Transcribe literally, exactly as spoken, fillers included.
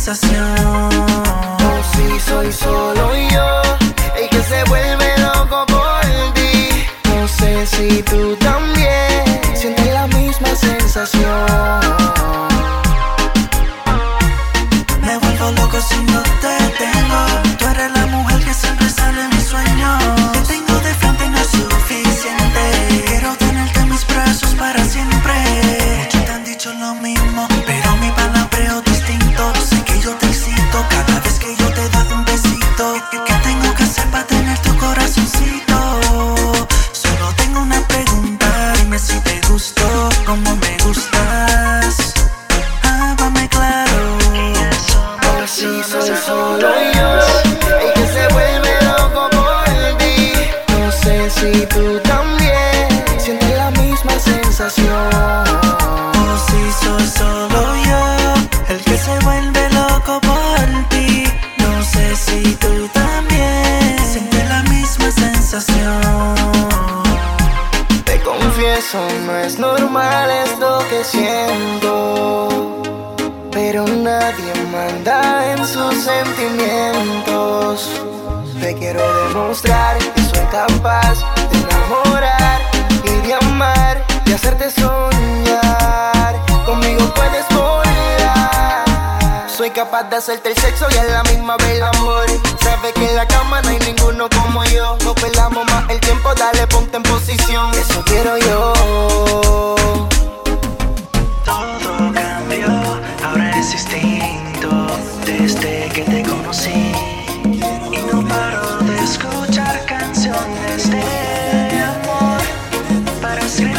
sensación. Oh, sí, soy solo yo el que se vuelve loco por ti. No sé si tú también sientes la misma sensación. Me vuelvo loco si no te tengo. Tú eres la mujer que siempre sale en mis sueños. Te tengo de frente y no es suficiente. Quiero tenerte en mis brazos para siempre. Muchos te han dicho lo mismo, pero mi palabreo distinto. Sé que yo te excito cada vez que yo te doy un besito. ¿Qué tengo que hacer para tener tu corazoncito? Solo tengo una pregunta. Dime si te gustó, como me gustas. Háblame claro. Oh, sí, soy solo yo el que se vuelve loco por ti. No sé si tú también sientes la misma sensación. Oh, sí, soy solo yo el que se vuelve loco por ti. No sé si tú también sientes la misma sensación. Te confieso, no es normal esto que siento, pero nadie manda en sus sentimientos. Te quiero demostrar que soy capaz de enamorar y de amar, de hacerte soñar. Conmigo puedes volar. Soy capaz de hacerte el sexo y a la misma vez el amor. Sabes que en la cama no hay ninguno como yo. No perdamos más el tiempo, dale, ponte en posición. Eso quiero yo. Todo cambió, ahora es distinto desde que te conocí. Y no paro de escuchar canciones de amor para ser